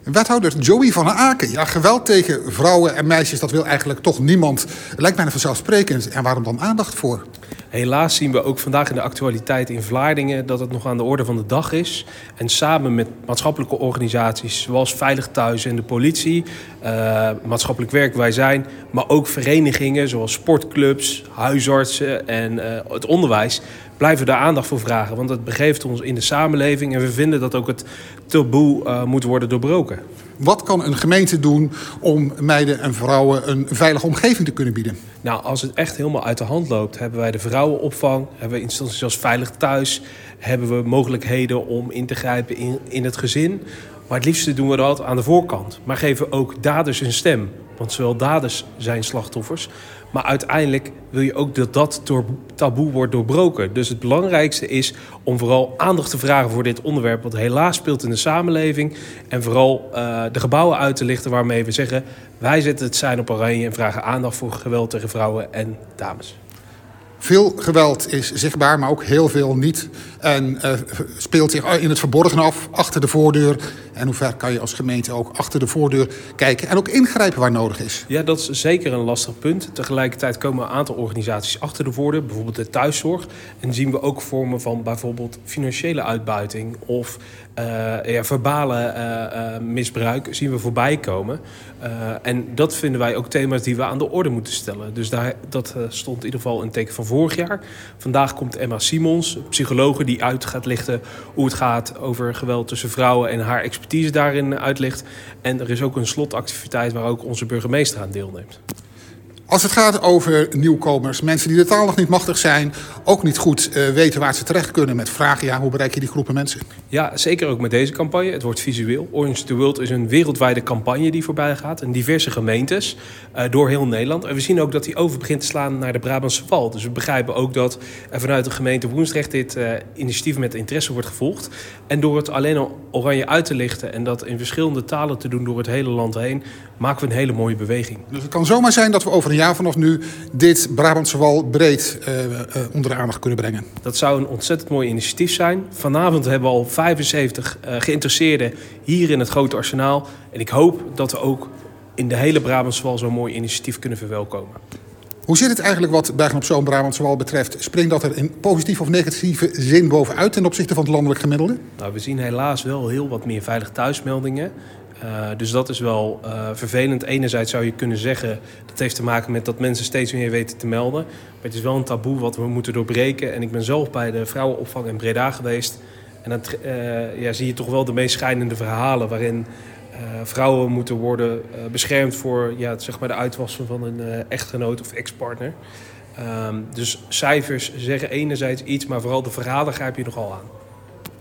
Wethouder Joey van Aken. Ja, geweld tegen vrouwen en meisjes, dat wil eigenlijk toch niemand. Het lijkt bijna vanzelfsprekend. En waarom dan aandacht voor? Helaas zien we ook vandaag in de actualiteit in Vlaardingen dat het nog aan de orde van de dag is. En samen met maatschappelijke organisaties zoals Veilig Thuis en de politie, maatschappelijk werk Wij Zijn, maar ook verenigingen zoals sportclubs, huisartsen en het onderwijs, blijven daar aandacht voor vragen. Want het begeeft ons in de samenleving en we vinden dat ook het taboe moet worden doorbroken. Wat kan een gemeente doen om meiden en vrouwen een veilige omgeving te kunnen bieden? Nou, als het echt helemaal uit de hand loopt, hebben wij de vrouwenopvang, hebben we instanties als Veilig Thuis, hebben we mogelijkheden om in te grijpen in het gezin. Maar het liefste doen we dat aan de voorkant. Maar geven ook daders een stem. Want zowel daders zijn slachtoffers. Maar uiteindelijk wil je ook dat taboe wordt doorbroken. Dus het belangrijkste is om vooral aandacht te vragen voor dit onderwerp, wat helaas speelt in de samenleving. En vooral de gebouwen uit te lichten waarmee we zeggen, wij zetten het sein op oranje en vragen aandacht voor geweld tegen vrouwen en dames. Veel geweld is zichtbaar, maar ook heel veel niet. En speelt zich in het verborgen af, achter de voordeur. En hoe ver kan je als gemeente ook achter de voordeur kijken en ook ingrijpen waar nodig is? Ja, dat is zeker een lastig punt. Tegelijkertijd komen een aantal organisaties achter de voordeur, bijvoorbeeld de thuiszorg. En zien we ook vormen van bijvoorbeeld financiële uitbuiting of verbale misbruik zien we voorbij komen. En dat vinden wij ook thema's die we aan de orde moeten stellen. Dus dat stond in ieder geval een teken van vorig jaar. Vandaag komt Emma Simons, psychologe, die uit gaat lichten hoe het gaat over geweld tussen vrouwen en haar expertise daarin uitlicht. En er is ook een slotactiviteit waar ook onze burgemeester aan deelneemt. Als het gaat over nieuwkomers, mensen die de taal nog niet machtig zijn, ook niet goed weten waar ze terecht kunnen met vragen, ja, hoe bereik je die groepen mensen? Ja, zeker ook met deze campagne. Het wordt visueel. Orange the World is een wereldwijde campagne die voorbij gaat in diverse gemeentes door heel Nederland. En we zien ook dat die over begint te slaan naar de Brabantse Val. Dus we begrijpen ook dat er vanuit de gemeente Woensdrecht dit initiatief met interesse wordt gevolgd. En door het alleen al oranje uit te lichten en dat in verschillende talen te doen door het hele land heen, maken we een hele mooie beweging. Dus het kan zomaar zijn dat we over een jaar vanaf nu dit Brabantse Wal breed onder de aandacht kunnen brengen. Dat zou een ontzettend mooi initiatief zijn. Vanavond hebben we al 75 geïnteresseerden hier in het Grote Arsenaal. En ik hoop dat we ook in de hele Brabantse Wal zo'n mooi initiatief kunnen verwelkomen. Hoe zit het eigenlijk wat Bergen op Zoom Brabantse Wal betreft? Springt dat er in positieve of negatieve zin bovenuit ten opzichte van het landelijk gemiddelde? Nou, we zien helaas wel heel wat meer veilig thuismeldingen. Dus dat is wel vervelend. Enerzijds zou je kunnen zeggen, dat heeft te maken met dat mensen steeds meer weten te melden. Maar het is wel een taboe wat we moeten doorbreken. En ik ben zelf bij de vrouwenopvang in Breda geweest. En dan zie je toch wel de meest schijnende verhalen waarin vrouwen moeten worden beschermd voor zeg maar de uitwassen van een echtgenoot of ex-partner. Dus cijfers zeggen enerzijds iets, maar vooral de verhalen grijp je nogal aan.